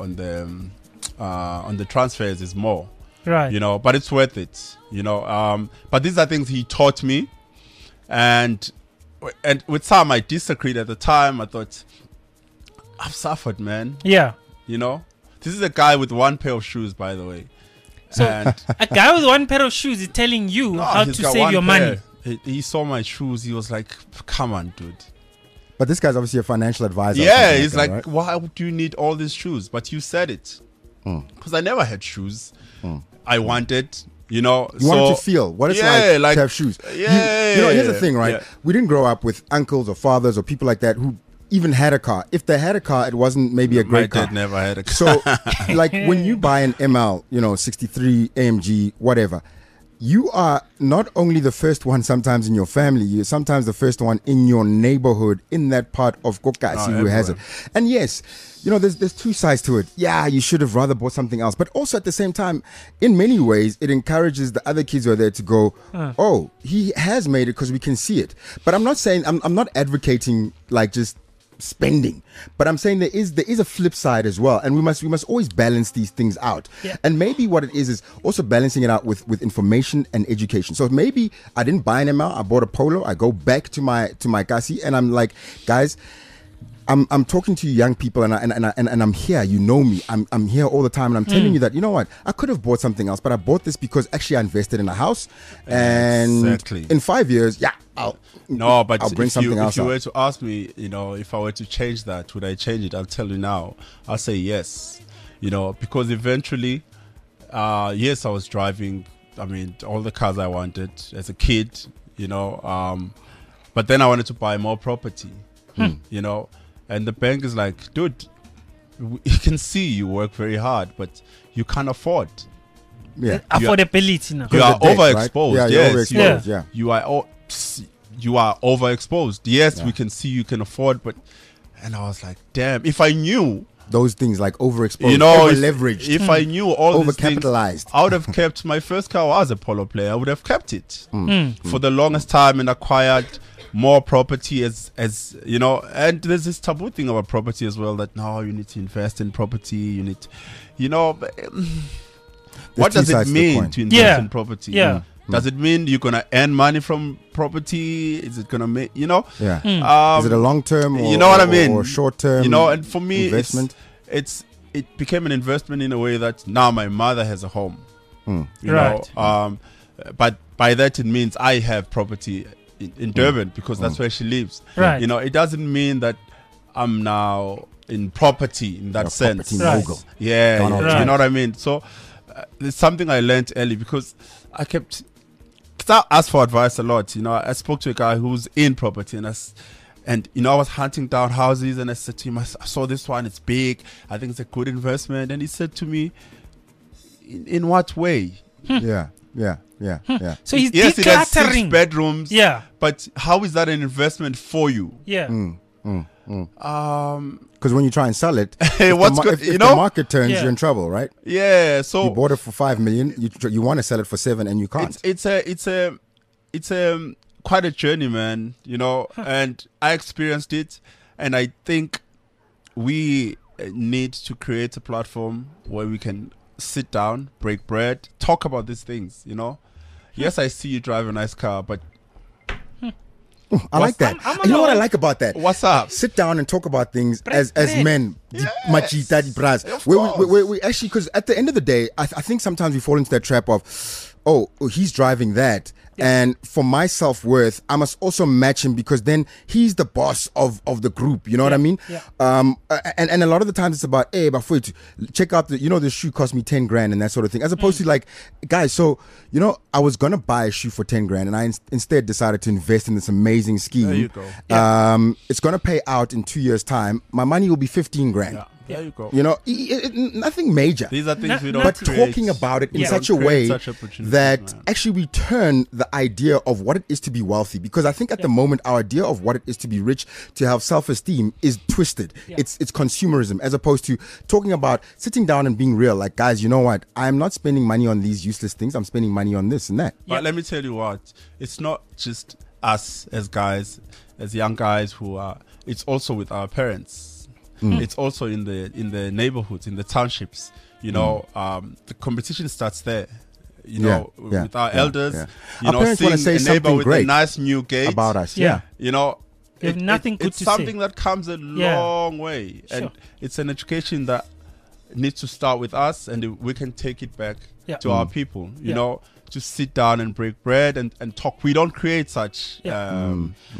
D: the transfers is more.
C: Right.
D: You know, but it's worth it. You know, but these are things he taught me, and with some I disagreed at the time. I thought, I've suffered, man.
C: Yeah.
D: You know, this is a guy with one pair of shoes, by the way.
C: So
D: And
C: a guy with one pair of shoes is telling you how to
D: he's got
C: save
D: one
C: your money.
D: pair. He saw my shoes. He was like, "Come on, dude."
B: But this guy's obviously a financial advisor. or
D: Yeah,
B: something
D: he's
B: that,
D: like,
B: right?
D: why do you need all these shoes? But you said it. Because I never had shoes. I wanted, you know.
B: You wanted to feel what it's like to have shoes.
D: Yeah.
B: You know, here's the thing, right?
D: Yeah.
B: We didn't grow up with uncles or fathers or people like that who even had a car. If they had a car, it wasn't maybe a
D: My
B: great car.
D: dad never had a car.
B: So, like when you buy an ML, 63 AMG, whatever, you are not only the first one sometimes in your family, you're sometimes the first one in your neighborhood, in that part of Kokasi who has it.
D: everywhere.
B: And yes, there's two sides to it. Yeah, you should have rather bought something else. But also at the same time, in many ways, it encourages the other kids who are there to go, oh, he has made it because we can see it. But I'm not saying, I'm not advocating like just spending, but I'm saying there is a flip side as well, and we must always balance these things out.
C: Yeah.
B: And maybe what it is also balancing it out with information and education. So maybe I didn't buy an ML, I bought a Polo. I go back to my kasi and I'm like, guys, I'm talking to you young people, and I'm here. You know me. I'm here all the time, and I'm telling you that, you know what, I could have bought something else, but I bought this because actually I invested in a house, and
D: Exactly.
B: in 5 years, I'll bring something else
D: if you
B: out.
D: were to ask me, if I were to change that, would I change it? I'll tell you now. I'll say yes. Because eventually, yes, I was driving. I mean, all the cars I wanted as a kid. But then I wanted to buy more property. And the bank is like, dude, you can see you work very hard, but you can't afford.
B: Yeah.
C: Affordability now.
D: You are
B: the debt, right?
D: overexposed.
B: Yeah, you're
D: Yes,
B: overexposed, yeah.
D: You are overexposed. Yes, we can see you can afford, but and I was like, damn, if I knew
B: Those things like overexposed,
D: if,
B: over-leveraged,
D: if I knew all these things,
B: overcapitalized.
D: I would have kept my first car as a Polo player. I would have kept it for the longest time and acquired more property as and there's this taboo thing about property as well, that no, you need to invest in property, you need what
B: two
D: does it
B: sides to the
D: mean
B: coin.
D: to invest in property?
C: Yeah.
D: Does it mean you're gonna earn money from property? Is it gonna make
B: Yeah. Is it a long term or
D: you know what I mean?
B: or short term?
D: And for me
B: investment?
D: it became an investment in a way that now my mother has a home.
C: Right.
D: But by that it means I have property in Durban because that's where she lives.
C: Right.
D: It doesn't mean that I'm now in property in that
B: A
D: sense.
B: property
C: Right.
B: mogul.
D: Yeah,
B: Donald
C: Trump.
D: you know what I mean. So it's something I learned early because I asked for advice a lot. I spoke to a guy who's in property, and I was hunting down houses, and I said to him, I saw this one, it's big, I think it's a good investment. And he said to me, in what way?
B: Yeah.
C: So he's
D: Yes, it has 6
C: decluttering.
D: bedrooms.
C: Yeah.
D: But how is that an investment for you?
C: Yeah.
B: Because when you try and sell it,
D: Hey,
B: if
D: what's
B: the,
D: good?
B: if the market turns,
C: Yeah.
B: you're in trouble, right?
D: Yeah. So
B: You bought it for 5 million. You want to sell it for 7, and you can't.
D: it's quite a journey, man. And I experienced it, and I think we need to create a platform where we can sit down, break bread, talk about these things. Yes, I see you drive a nice car, but
B: I like that.
C: I'm
B: You know what I
C: alone.
B: like about that?
D: what's up?
B: Sit down and talk about things as
C: bread.
B: men.
D: Yes.
B: Machita di bras.
D: Of
B: We
D: course.
B: actually, because at the end of the day, I think sometimes we fall into that trap of, oh, he's driving that. And for my self-worth, I must also match him because then he's the boss of the group. You know what I mean?
C: Yeah.
B: And a lot of the times it's about, hey, but wait, check out the shoe cost me 10 grand and that sort of thing. As opposed to like, guys, so, I was going to buy a shoe for 10 grand and I instead decided to invest in this amazing scheme.
D: There you go.
B: It's going to pay out in 2 years' time. My money will be 15 grand.
D: Yeah. There you go.
B: You know, nothing major.
D: These are things
C: Not-
D: we
C: not-
D: don't
B: But
D: create.
B: talking about it in
C: Yeah.
B: such a
D: Don't create
B: way
D: such opportunities,
B: that
D: man.
B: actually we turn the idea of what it is to be wealthy, because I think at the moment our idea of what it is to be rich, to have self-esteem, is twisted.
C: Yeah.
B: It's consumerism, as opposed to talking about sitting down and being real. Like, guys, you know what? I'm not spending money on these useless things. I'm spending money on this and that.
C: Yeah.
D: But let me tell you what, it's not just us as guys, as young guys who are, it's also with our parents. It's also in the neighborhoods, in the townships. You know, the competition starts there. You know, with our elders.
B: yeah.
D: You
B: Our
D: know,
B: parents wanna
D: seeing
B: say
D: a neighbor
B: something
D: with a
B: great
D: nice new gate
B: About us,
C: Yeah.
B: yeah.
D: You know,
C: They have nothing good
D: it's
C: to say.
D: something that comes a
C: Yeah.
D: long way, and
C: Sure.
D: it's an education that needs to start with us, and we can take it back
C: Yeah.
D: to our people. You
C: Yeah.
D: know, to sit down and break bread and talk. We don't create such.
C: Yeah.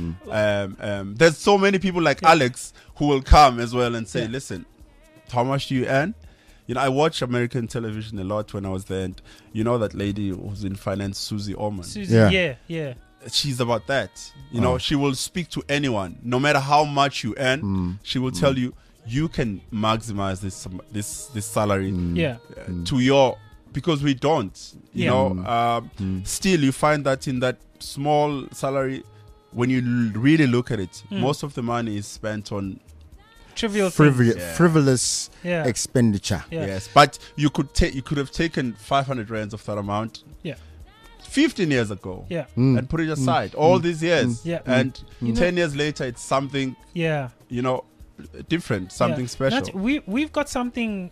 D: There's so many people like Alex who will come as well and say,
C: Yeah.
D: "Listen, how much do you earn?" You know, I watch American television a lot when I was there, and you know that lady who's in finance, Susie Orman.
C: Susie,
B: Yeah.
C: yeah.
D: She's about that. You know, she will speak to anyone, no matter how much you earn. She will tell you you can maximize this salary
C: Yeah.
D: to your, because we don't. You
C: Yeah.
D: know, still you find that in that small salary, when you really look at it, most of the money is spent on
C: Trivial things.
B: Frivolous
C: Yeah.
B: expenditure.
C: Yeah.
D: yes. But you could have taken 500 rands of that amount
C: Yeah.
D: 15 years ago.
C: Yeah.
D: And put it aside all these years.
C: Yeah.
D: And
C: You know-
D: 10 years later, it's something,
C: Yeah.
D: you know, different, something
C: Yeah.
D: special.
C: We've got something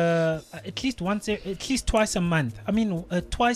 C: at least twice a month. I mean,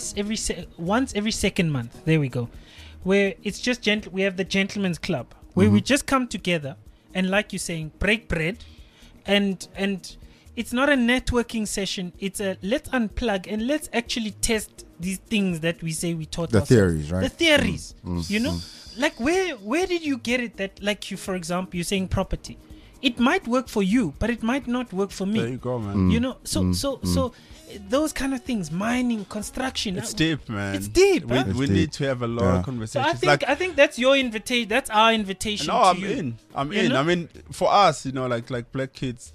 C: once every second month. There we go. Where it's just we have the gentleman's club where we just come together and, like you're saying, break bread, and it's not a networking session. It's a let's unplug and let's actually test these things that we say we taught
B: The
C: ourselves.
B: theories, right?
C: The theories, you know, like where did you get it that, like, you, for example, you're saying property. It might work for you, but it might not work for me.
D: There you go, man.
C: You know, so those kind of things, mining, construction.
D: It's deep, man.
C: It's deep,
D: We,
C: huh?
B: It's
D: we
B: deep.
D: need to have a lot
B: Yeah.
D: of
C: So
D: conversations.
C: I think that's your invitation. That's our invitation.
D: No,
C: to
D: I'm
C: you.
D: in. I'm
C: You
D: in.
C: know?
D: I mean, for us, you know, like black kids,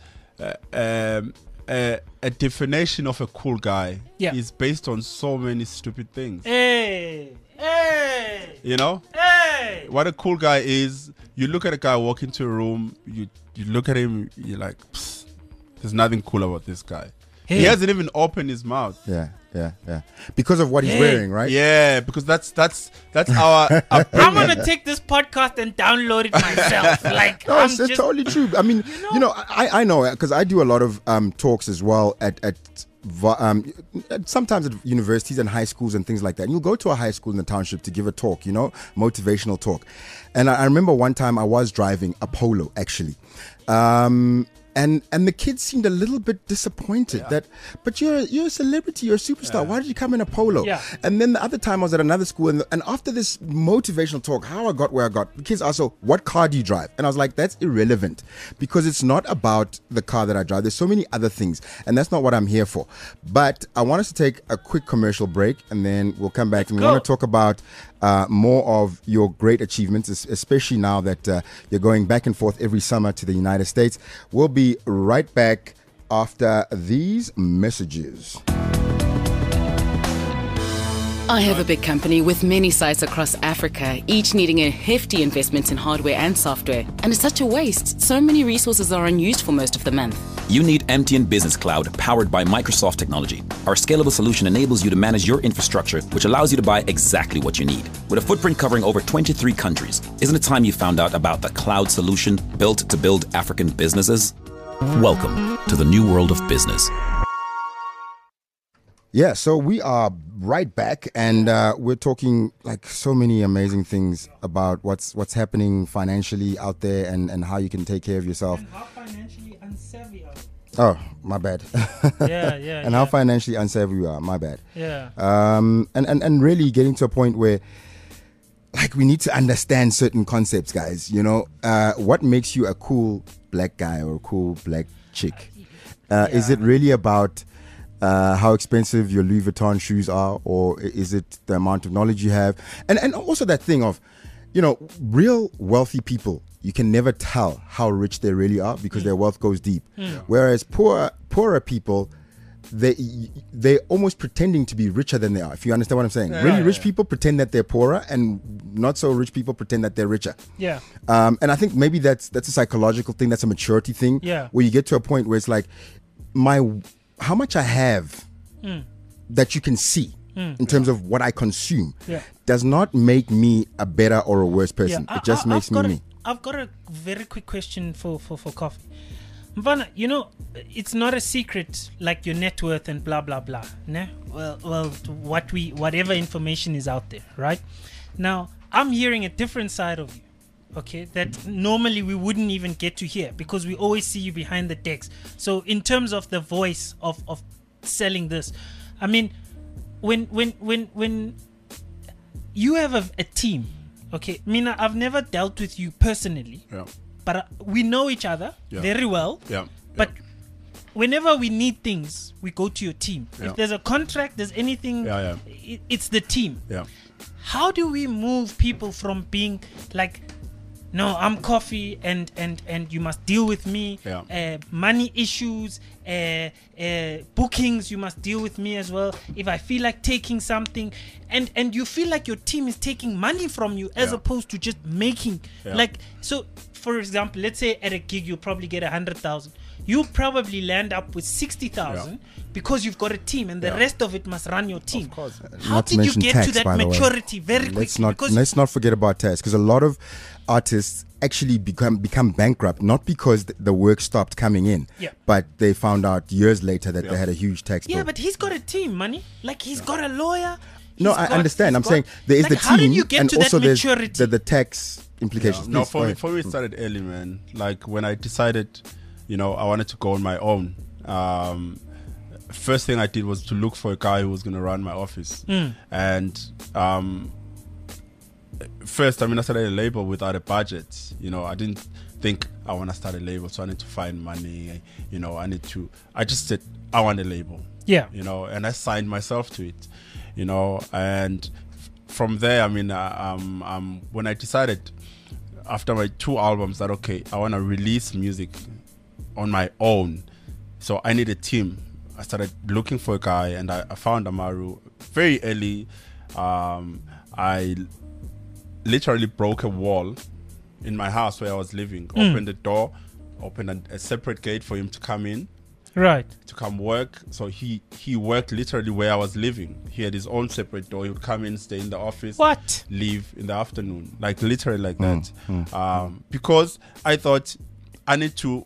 D: a definition of a cool guy
C: Yeah.
D: is based on so many stupid things.
C: Hey,
D: You know,
C: hey.
D: what a cool guy is. You look at a guy walk into a room. You look at him. You're like, "Psst, there's nothing cool about this guy. He
C: Hey.
D: hasn't even opened his mouth.
B: Yeah. Because of what he's
C: Hey.
B: wearing, right?
D: Yeah, because that's our
C: I'm
D: upbringing.
C: gonna take this podcast and download it myself. Like,
B: No,
C: I'm
B: it's
C: just
B: totally true. I mean, you know, I know, because I do a lot of talks as well sometimes at universities and high schools and things like that. And you'll go to a high school in the township to give a talk, you know, motivational talk. And I remember one time I was driving a Polo, actually. And the kids seemed a little bit disappointed but you're a celebrity, you're a superstar. Why did you come in a Polo?
C: Yeah.
B: And then the other time I was at another school, and after this motivational talk, how I got where I got, the kids also, what car do you drive? And I was like, that's irrelevant, because it's not about the car that I drive. There's so many other things, and that's not what I'm here for. But I want us to take a quick commercial break, and then we'll come back and we
C: go.
B: want to talk about more of your great achievements, especially now that you're going back and forth every summer to the United States. We'll be right back after these messages.
E: I have a big company with many sites across Africa, each needing a hefty investment in hardware and software. And it's such a waste. So many resources are unused for most of the month.
F: You need MTN Business Cloud powered by Microsoft technology. Our scalable solution enables you to manage your infrastructure, which allows you to buy exactly what you need. With a footprint covering over 23 countries, isn't it time you found out about the cloud solution built to build African businesses? Welcome to the new world of business.
B: Yeah, so we are right back, and we're talking like so many amazing things about what's happening financially out there, and how you can take care of yourself.
C: And how financially unsavvy are
B: Oh, my bad.
C: Yeah.
B: And how financially unsavvy we are. My bad.
C: Yeah.
B: And really getting to a point where, like, we need to understand certain concepts, guys. You know, what makes you a cool black guy or a cool black chick? Is it really about how expensive your Louis Vuitton shoes are, or is it the amount of knowledge you have? And also that thing of, you know, real wealthy people, you can never tell how rich they really are because their wealth goes deep. Whereas poorer people, they're almost pretending to be richer than they are, if you understand what I'm saying. Really rich people pretend that they're poorer, and not so rich people pretend that they're richer.
C: Yeah.
B: And I think maybe that's a psychological thing, that's a maturity thing.
C: Yeah.
B: Where you get to a point where it's like, how much I have that you can see in terms of what I consume does not make me a better or a worse person. It just makes me me.
C: I've got a very quick question for Coffee. Mvana, you know, it's not a secret like your net worth and blah blah blah. Nah? Well, whatever information is out there, right? Now, I'm hearing a different side of you, okay? That normally we wouldn't even get to hear because we always see you behind the decks. So, in terms of the voice of selling this, I mean, when you have a team, okay? Mina, I've never dealt with you personally.
D: Yeah.
C: But we know each other very well.
D: Yeah.
C: But whenever we need things, we go to your team.
D: Yeah.
C: If there's a contract, there's anything, it's the team.
D: Yeah.
C: How do we move people from being like, no, I'm Coffee and you must deal with me.
D: Yeah.
C: Money issues, bookings, you must deal with me as well. If I feel like taking something, and you feel like your team is taking money from you as opposed to just making like so. For example, let's say at a gig you probably get 100,000. You'll probably land up with 60,000 because you've got a team, and the rest of it must run your team.
D: Of course.
C: How did you get to that maturity very quickly?
B: Let's not forget about tax, because a lot of artists actually become bankrupt not because the work stopped coming in, but they found out years later that they had a huge tax bill.
C: Yeah, but he's got a team, money. Like he's got a lawyer.
B: No, I understand. I'm saying there is the
C: how did
B: team,
C: you get
B: and
C: to
B: also
C: that
B: there's
C: maturity?
B: the tax implications.
D: No,
B: Please, go ahead.
D: for me it started early, man. Like when I decided, you know, I wanted to go on my own. First thing I did was to look for a guy who was going to run my office. And first, I mean, I started a label without a budget. You know, I didn't think I want to start a label, so I need to find money. You know, I just said, I want a label.
C: Yeah.
D: You know, and I signed myself to it. You know, and from there, I mean, when I decided after my 2 albums that, okay, I want to release music on my own, so I need a team. I started looking for a guy, and I found Amaru very early. I literally broke a wall in my house where I was living, opened the door, opened a separate gate for him to come in.
C: Right.
D: To come work. So he worked literally where I was living. He had his own separate door. He would come in, stay in the office.
C: What?
D: Leave in the afternoon. Like literally like that. Because I thought I need to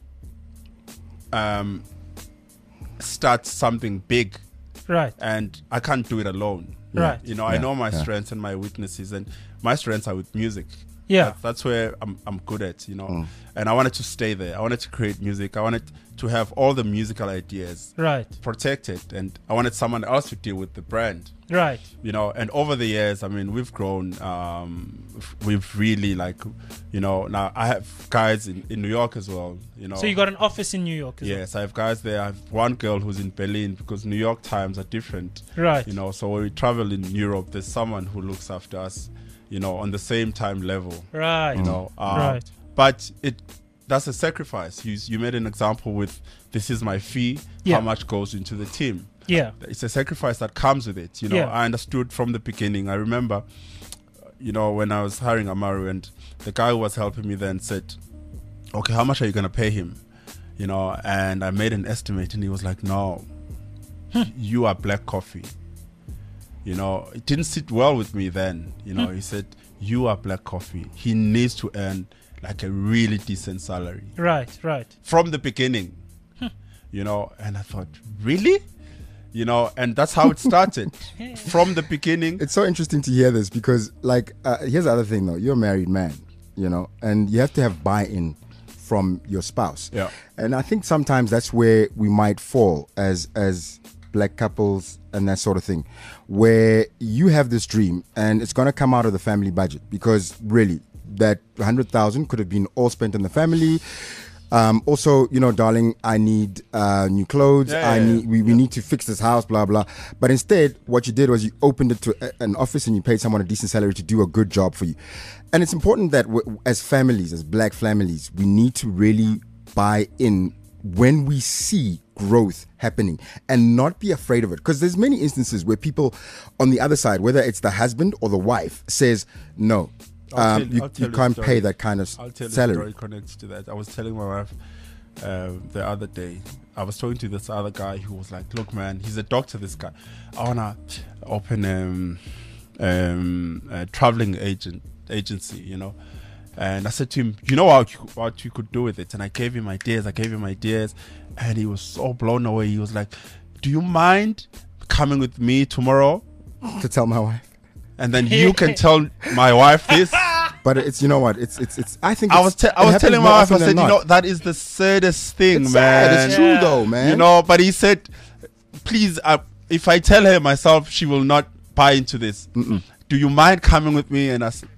D: start something big.
C: Right.
D: And I can't do it alone.
C: Right.
D: You know, I know my strengths and my weaknesses, and my strengths are with music.
C: Yeah.
D: That's where I'm good at, you know. And I wanted to stay there. I wanted to create music. I wanted to have all the musical ideas protected, and I wanted someone else to deal with the brand.
C: Right.
D: You know, and over the years, I mean, we've grown. We've really, like, you know, now I have guys in New York as well, you know.
C: So you got an office in New York as
D: Yes, I have guys there. I have one girl who's in Berlin, because New York times are different.
C: Right.
D: You know, so when we travel in Europe, there's someone who looks after us, you know, on the same time level.
C: Right.
D: You know,
C: right.
D: But that's a sacrifice. You made an example with, this is my fee, how much goes into the team.
C: Yeah.
D: It's a sacrifice that comes with it. You know, I understood from the beginning. I remember, you know, when I was hiring Amaru, and the guy who was helping me then said, okay, how much are you going to pay him? You know, and I made an estimate, and he was like, no, you are Black Coffee. You know, it didn't sit well with me then. You know, he said, you are Black Coffee. He needs to earn like a really decent salary.
C: Right, right.
D: From the beginning. You know, and I thought, really? You know, and that's how it started. From the beginning.
B: It's so interesting to hear this, because, like, here's the other thing, though. You're a married man, you know, and you have to have buy-in from your spouse.
D: Yeah.
B: And I think sometimes that's where we might fall as Black couples and that sort of thing, where you have this dream and it's going to come out of the family budget, because really that 100,000 could have been all spent on the family. Also, you know, darling, I need new clothes. We need to fix this house, blah blah. But instead, what you did was you opened it to an office and you paid someone a decent salary to do a good job for you. And it's important that as families, as black families, we need to really buy in when we see growth happening and not be afraid of it, because there's many instances where people on the other side, whether it's the husband or the wife, says no, you can't pay that kind of
D: I'll tell
B: salary.
D: you a story connected to that. I was telling my wife the other day, I was talking to this other guy who was like, look man, he's a doctor, this guy, I wanna open a traveling agency, you know. And I said to him, you know what you could do with it? And I gave him ideas. And he was so blown away. He was like, do you mind coming with me tomorrow?
B: To tell my wife.
D: And then you can tell my wife this.
B: But it's, you know what, it's I think
D: I was telling my wife, I said, you know, that is the saddest thing,
B: it's
D: man.
B: sad. It's true though, man.
D: You know, but he said, please, if I tell her myself, she will not buy into this. Do you mind coming with me? And I said,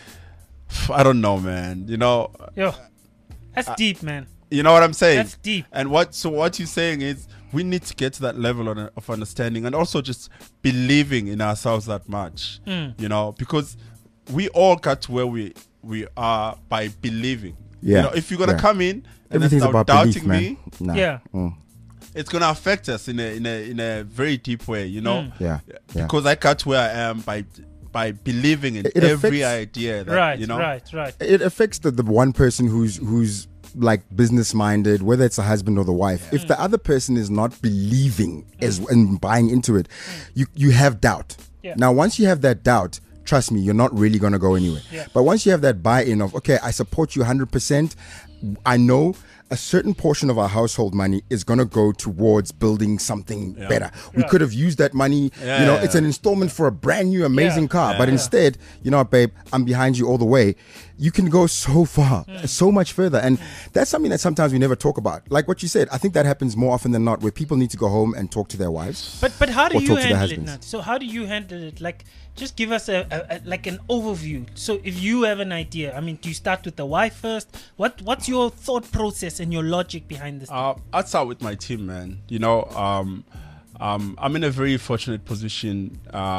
D: I don't know, man. You know,
C: Yo, that's deep, man.
D: You know what I'm saying?
C: That's deep.
D: And what you're saying is we need to get to that level of understanding and also just believing in ourselves that much. You know, because we all got to where we are by believing.
B: Yeah.
D: You know, if you're gonna come in and
B: everything's
D: start
B: about
D: doubting
B: belief,
D: me,
B: man.
C: Yeah.
D: it's gonna affect us in a very deep way. You know.
B: Yeah.
D: Because I got to where I am by believing in
B: It
D: every
B: affects-
D: idea that,
C: Right,
D: you know.
C: right.
B: It affects the one person who's like business minded, whether it's a husband or the wife. If the other person is not believing and buying into it, you have doubt.
C: Yeah.
B: Now, once you have that doubt, trust me, you're not really going to go anywhere.
C: Yeah.
B: But once you have that buy-in of, okay, I support you 100%, I know a certain portion of our household money is going to go towards building something better. We could have used that money, it's an installment for a brand new amazing car. But instead, you know what, babe, I'm behind you all the way. You can go so far, so much further. And that's something that sometimes we never talk about. Like what you said, I think that happens more often than not, where people need to go home and talk to their wives.
C: But how do
B: Or
C: you
B: talk to their
C: handle it
B: husbands.
C: now? So how do you handle it? Like, just give us a like an overview. So if you have an idea, I mean, do you start with the wife first? What's your thought process and your logic behind this?
D: I'd start with my team, man. You know, I'm in a very fortunate position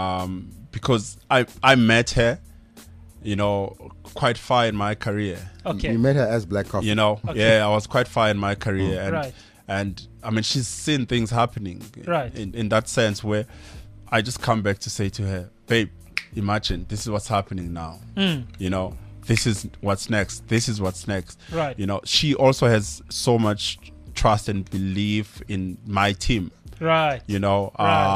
D: because I met her, you know, quite far in my career.
C: Okay.
B: You met her as Black Coffee.
D: You know, I was quite far in my career, and
C: Right.
D: and I mean, she's seen things happening,
C: Right.
D: In that sense where I just come back to say to her, babe, imagine this is what's happening now. You know, this is what's next. This is what's next.
C: Right.
D: You know, she also has so much trust and belief in my team.
C: Right.
D: You know,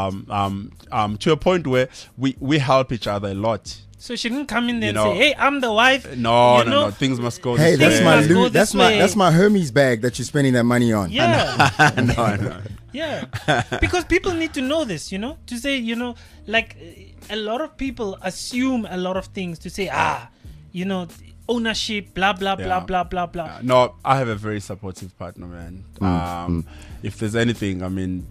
C: Right.
D: to a point where we help each other a lot.
C: So she didn't come in there
D: You
C: and
D: know,
C: say, "Hey, I'm the wife."
D: No,
C: you know?
D: no, things must go.
B: Hey,
D: this
B: that's
D: way.
B: my
C: must go
B: loot.
C: this way.
B: That's my Hermes bag that you're spending that money on.
C: Yeah.
D: no.
C: Yeah, because people need to know this, you know, to say, you know, like a lot of people assume a lot of things to say, you know, ownership, blah, blah, blah,
D: Yeah.
C: blah, blah, blah.
D: No, I have a very supportive partner, man. If there's anything, I mean,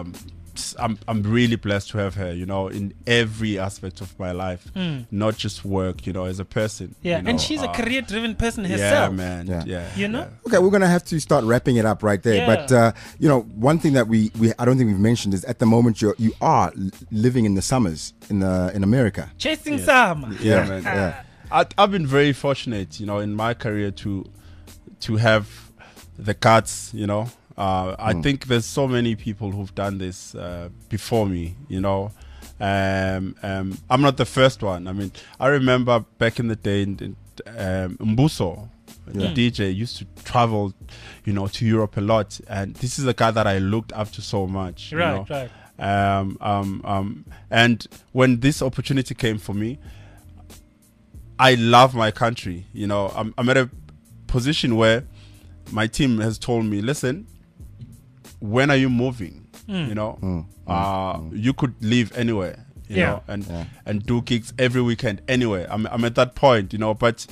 D: I'm really blessed to have her, you know, in every aspect of my life, not just work, you know, as a person.
C: Yeah,
D: you know,
C: and she's a career-driven person
D: Yeah,
C: herself.
D: man.
B: Yeah.
D: Yeah.
C: You know?
B: Okay, we're gonna have to start wrapping it up right there.
C: Yeah.
B: But you know, one thing that we I don't think we've mentioned is at the moment you are living in the summers in America.
C: Chasing Sama.
D: Yeah, man.
B: Yeah.
D: I've been very fortunate, you know, in my career to have the guts, you know. I think there's so many people who've done this before me, you know. I'm not the first one. I mean, I remember back in the day, Mbuso, the DJ, used to travel, you know, to Europe a lot, and this is a guy that I looked up to so much.
C: Right,
D: you know?
C: right.
D: And when this opportunity came for me, I love my country. You know, I'm at a position where my team has told me, listen, when are you moving? You know, you could live anywhere, you know, and do gigs every weekend anywhere. I'm at that point, you know, but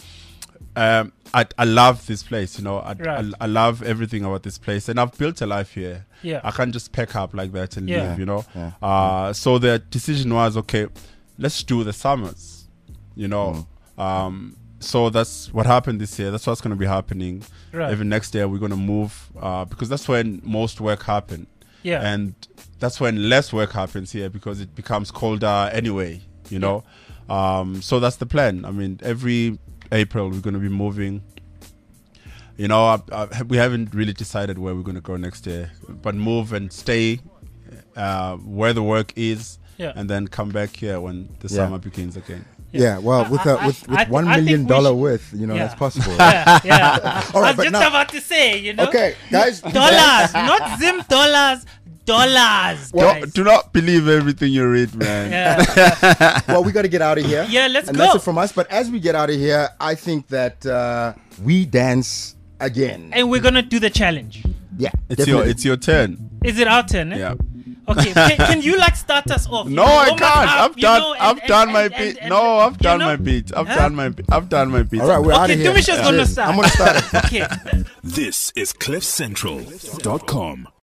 D: I love this place, you know. I love everything about this place, and I've built a life here.
C: Yeah.
D: I can't just pack up like that and
C: Yeah.
D: leave, you know. So the decision was, okay, let's do the summers, you know. so that's what happened this year. That's what's going to be happening.
C: Right.
D: Even next year, we're going to move because that's when most work happen.
C: Yeah.
D: And that's when less work happens here because it becomes colder anyway, you know. So that's the plan. I mean, every April we're going to be moving. You know, we haven't really decided where we're going to go next year, but move and stay where the work is, and then come back here when the summer begins again.
B: Yeah, well, with $1 million worth, you know, that's possible.
C: Yeah.
B: All right,
C: I was just about to say, you know.
B: Okay, guys.
C: Dollars, not Zim dollars. Dollars.
D: Do not believe everything you read, man.
C: Yeah.
B: Well, we got to get out of here.
C: Yeah, let's
B: and
C: go.
B: That's it from us. But as we get out of here, I think that we dance again.
C: And we're gonna do the challenge.
B: Yeah,
D: it's your turn.
C: Is it our turn?
D: Yeah.
C: Okay. Can you like start us off?
D: No, I can't. I've done my beat. No, I've done my beat. I've done my beat.
B: All right, we're out of here.
C: Tumisha's gonna start.
B: I'm gonna start it.
C: Okay.
A: This is CliffCentral.com.